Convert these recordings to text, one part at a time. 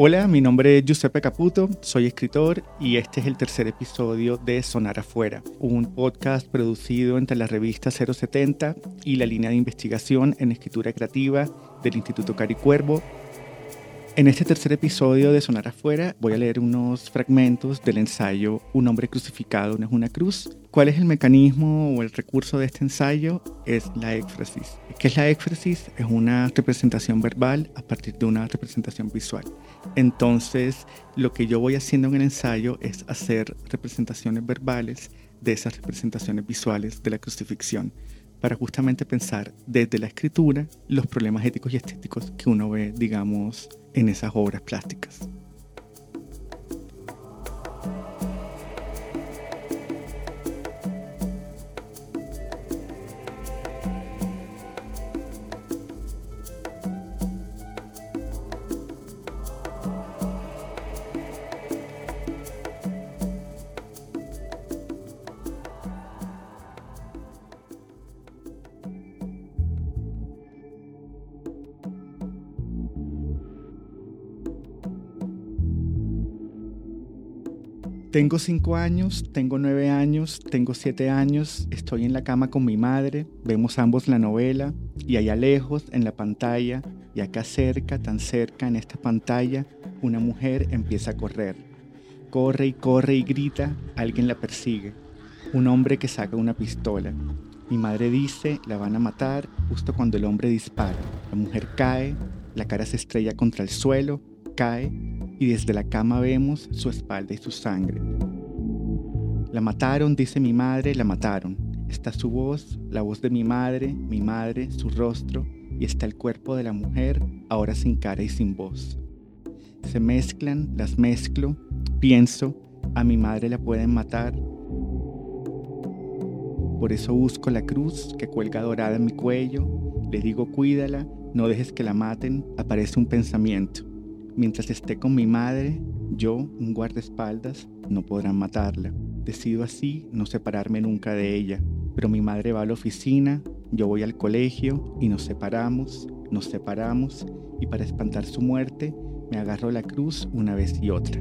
Hola, mi nombre es Giuseppe Caputo, soy escritor y este es el tercer episodio de Sonar Afuera, un podcast producido entre la revista 070 y la línea de investigación en escritura creativa del Instituto Caricuervo. En este tercer episodio de Sonar Afuera voy a leer unos fragmentos del ensayo Un hombre crucificado no es una cruz. ¿Cuál es el mecanismo o el recurso de este ensayo? Es la éfrasis. ¿Qué es la éfrasis? Es una representación verbal a partir de una representación visual. Entonces, lo que yo voy haciendo en el ensayo es hacer representaciones verbales de esas representaciones visuales de la crucifixión, para justamente pensar desde la escritura los problemas éticos y estéticos que uno ve, digamos, en esas obras plásticas. Tengo 5 años, tengo 9 años, tengo 7 años, estoy en la cama con mi madre, vemos ambos la novela y allá lejos en la pantalla y acá cerca, tan cerca en esta pantalla, una mujer empieza a correr. Corre y corre y grita, alguien la persigue. Un hombre que saca una pistola. Mi madre dice, la van a matar justo cuando el hombre dispara. La mujer cae, la cara se estrella contra el suelo, cae y desde la cama vemos su espalda y su sangre. La mataron, dice mi madre, la mataron. Está su voz, la voz de mi madre, su rostro y está el cuerpo de la mujer, ahora sin cara y sin voz. Se mezclan, las mezclo, pienso, a mi madre la pueden matar. Por eso busco la cruz que cuelga dorada en mi cuello, le digo cuídala, no dejes que la maten, aparece un pensamiento. Mientras esté con mi madre, yo, un guardaespaldas, no podrán matarla. Decido así no separarme nunca de ella. Pero mi madre va a la oficina, yo voy al colegio y nos separamos. Y para espantar su muerte, me agarro la cruz una vez y otra.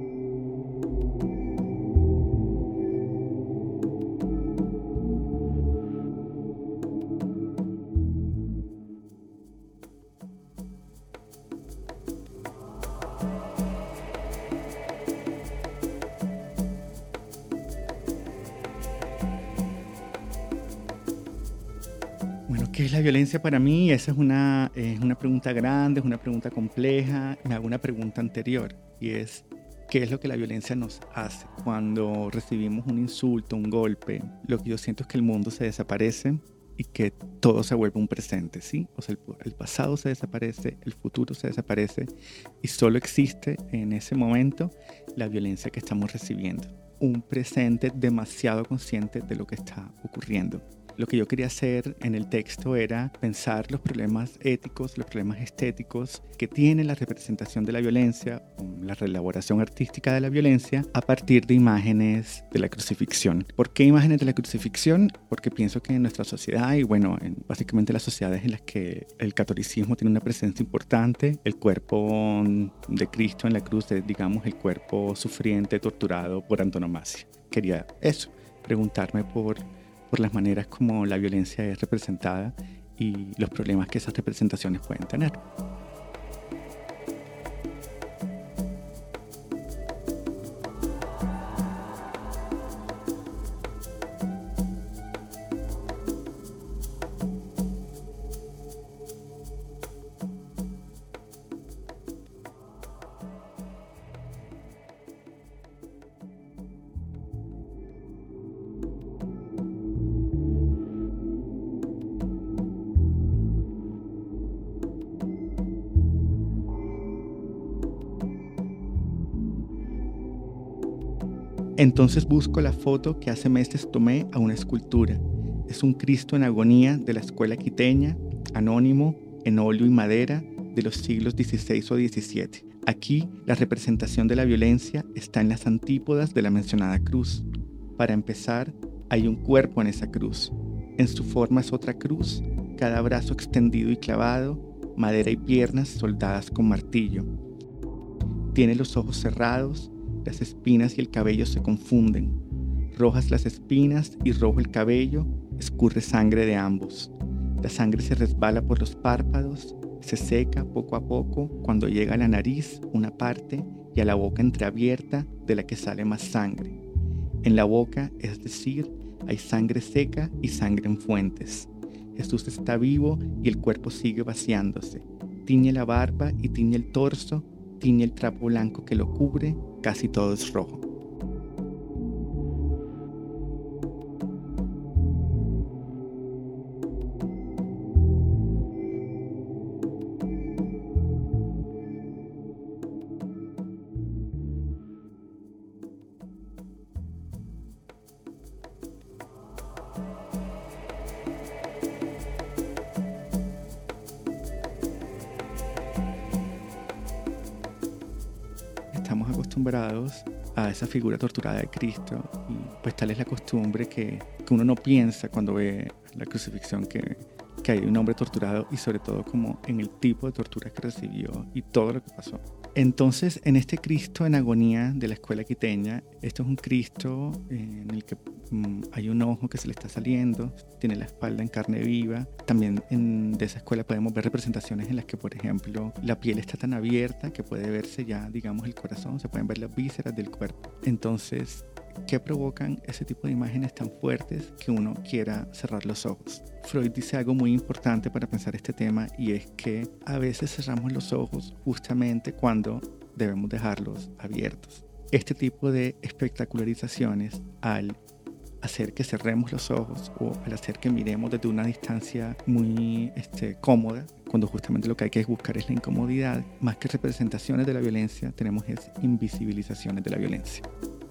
Bueno, ¿qué es la violencia para mí? Esa es una pregunta grande, es una pregunta compleja. Me hago una pregunta anterior y es, ¿qué es lo que la violencia nos hace? Cuando recibimos un insulto, un golpe, lo que yo siento es que el mundo se desaparece y que todo se vuelve un presente, ¿sí? O sea, el pasado se desaparece, el futuro se desaparece y solo existe en ese momento la violencia que estamos recibiendo. Un presente demasiado consciente de lo que está ocurriendo. Lo que yo quería hacer en el texto era pensar los problemas éticos, los problemas estéticos que tiene la representación de la violencia, la reelaboración artística de la violencia a partir de imágenes de la crucifixión. ¿Por qué imágenes de la crucifixión? Porque pienso que en nuestra sociedad y bueno, básicamente las sociedades en las que el catolicismo tiene una presencia importante, el cuerpo de Cristo en la cruz es, digamos, el cuerpo sufriente, torturado por antonomasia. Quería eso, preguntarme por las maneras como la violencia es representada y los problemas que esas representaciones pueden tener. Entonces busco la foto que hace meses tomé a una escultura. Es un Cristo en agonía de la escuela quiteña, anónimo, en óleo y madera, de los siglos XVI o XVII. Aquí, la representación de la violencia está en las antípodas de la mencionada cruz. Para empezar, hay un cuerpo en esa cruz. En su forma es otra cruz, cada brazo extendido y clavado, madera y piernas soldadas con martillo. Tiene los ojos cerrados, las espinas y el cabello se confunden. Rojas las espinas y rojo el cabello, escurre sangre de ambos. La sangre se resbala por los párpados, se seca poco a poco cuando llega a la nariz una parte y a la boca entreabierta de la que sale más sangre. En la boca, es decir, hay sangre seca y sangre en fuentes. Jesús está vivo y el cuerpo sigue vaciándose. Tiñe la barba y tiñe el torso, tiñe el trapo blanco que lo cubre, casi todo es rojo. Estamos acostumbrados a esa figura torturada de Cristo y pues tal es la costumbre que uno no piensa cuando ve la crucifixión que hay un hombre torturado y sobre todo como en el tipo de tortura que recibió y todo lo que pasó. Entonces, en este Cristo en agonía de la escuela quiteña, esto es un Cristo en el que hay un ojo que se le está saliendo, tiene la espalda en carne viva. También de esa escuela podemos ver representaciones en las que, por ejemplo, la piel está tan abierta que puede verse ya, digamos, el corazón, se pueden ver las vísceras del cuerpo. Entonces, ¿qué provocan ese tipo de imágenes tan fuertes que uno quiera cerrar los ojos? Freud dice algo muy importante para pensar este tema y es que a veces cerramos los ojos justamente cuando debemos dejarlos abiertos. Este tipo de espectacularizaciones, al hacer que cerremos los ojos o al hacer que miremos desde una distancia muy cómoda, cuando justamente lo que hay que buscar es la incomodidad, más que representaciones de la violencia, tenemos es invisibilizaciones de la violencia.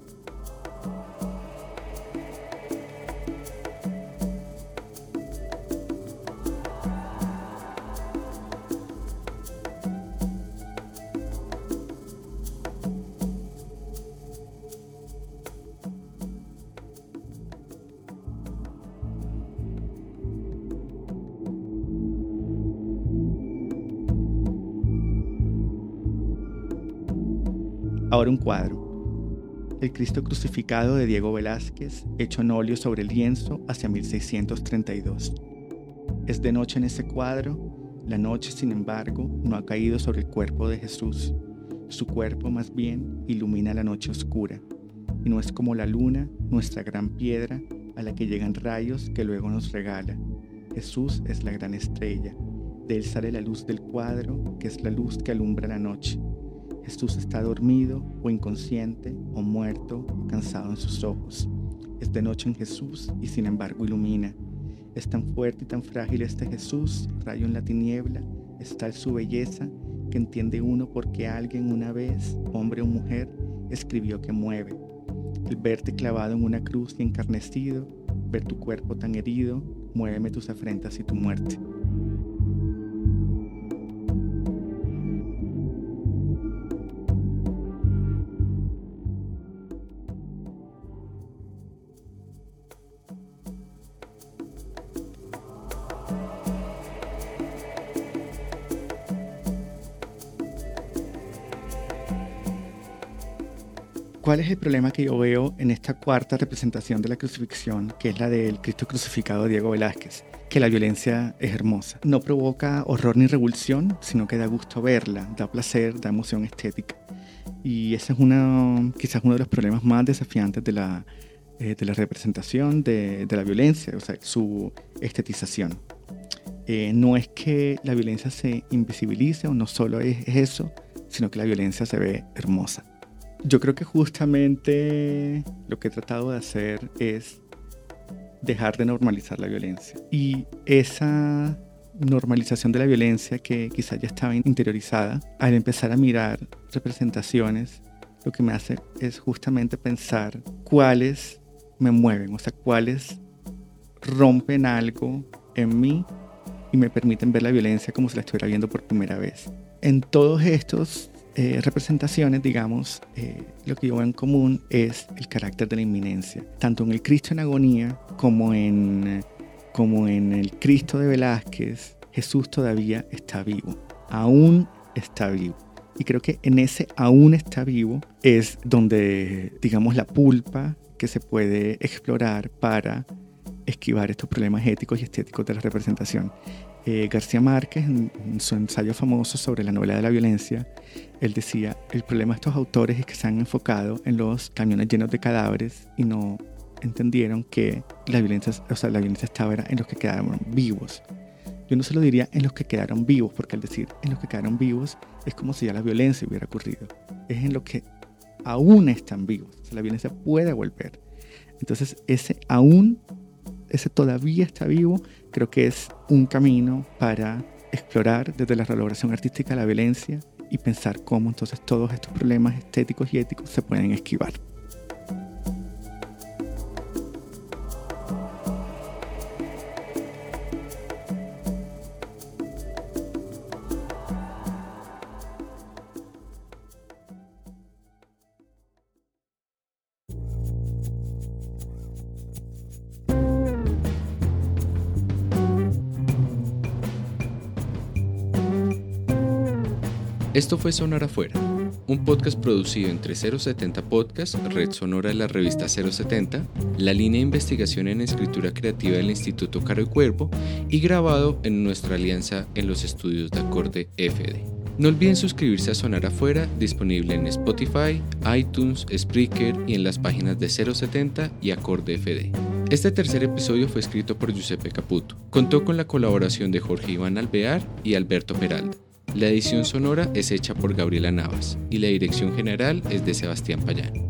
Ahora un cuadro. El Cristo crucificado de Diego Velázquez, hecho en óleo sobre el lienzo hacia 1632. Es de noche en ese cuadro. La noche, sin embargo, no ha caído sobre el cuerpo de Jesús. Su cuerpo, más bien, ilumina la noche oscura. Y no es como la luna, nuestra gran piedra, a la que llegan rayos que luego nos regala. Jesús es la gran estrella. De él sale la luz del cuadro, que es la luz que alumbra la noche. Jesús está dormido o inconsciente o muerto o cansado en sus ojos. Es de noche en Jesús y sin embargo ilumina. Es tan fuerte y tan frágil este Jesús, rayo en la tiniebla, es tal su belleza que entiende uno porque alguien una vez, hombre o mujer, escribió que mueve. El verte clavado en una cruz y encarnecido, ver tu cuerpo tan herido, muéveme tus afrentas y tu muerte. ¿Cuál es el problema que yo veo en esta cuarta representación de la crucifixión, que es la del Cristo crucificado de Diego Velázquez? Que la violencia es hermosa. No provoca horror ni revulsión, sino que da gusto verla, da placer, da emoción estética. Y ese es quizás uno de los problemas más desafiantes de la representación de la violencia, o sea, su estetización. No es que la violencia se invisibilice o no solo es eso, sino que la violencia se ve hermosa. Yo creo que justamente lo que he tratado de hacer es dejar de normalizar la violencia. Y esa normalización de la violencia que quizás ya estaba interiorizada, al empezar a mirar representaciones, lo que me hace es justamente pensar cuáles me mueven, o sea, cuáles rompen algo en mí y me permiten ver la violencia como si la estuviera viendo por primera vez. En todos estos representaciones, digamos, lo que yo veo en común es el carácter de la inminencia. Tanto en el Cristo en agonía como en el Cristo de Velázquez, Jesús todavía está vivo. Aún está vivo. Y creo que en ese aún está vivo es donde, digamos, la pulpa que se puede explorar para esquivar estos problemas éticos y estéticos de la representación. García Márquez, en su ensayo famoso sobre la novela de la violencia, él decía, el problema de estos autores es que se han enfocado en los camiones llenos de cadáveres y no entendieron que la violencia estaba en los que quedaron vivos. Yo no se lo diría en los que quedaron vivos, porque al decir en los que quedaron vivos es como si ya la violencia hubiera ocurrido. Es en los que aún están vivos. O sea, la violencia puede volver. Entonces ese todavía está vivo, creo que es un camino para explorar desde la revaloración artística la violencia y pensar cómo entonces todos estos problemas estéticos y éticos se pueden esquivar. Esto fue Sonar Afuera, un podcast producido entre 070 Podcast, red sonora de la revista 070, la línea de investigación en escritura creativa del Instituto Caro y Cuervo y grabado en nuestra alianza en los estudios de Acorde FD. No olviden suscribirse a Sonar Afuera, disponible en Spotify, iTunes, Spreaker y en las páginas de 070 y Acorde FD. Este tercer episodio fue escrito por Giuseppe Caputo. Contó con la colaboración de Jorge Iván Alvear y Alberto Peralta. La edición sonora es hecha por Gabriela Navas y la dirección general es de Sebastián Payán.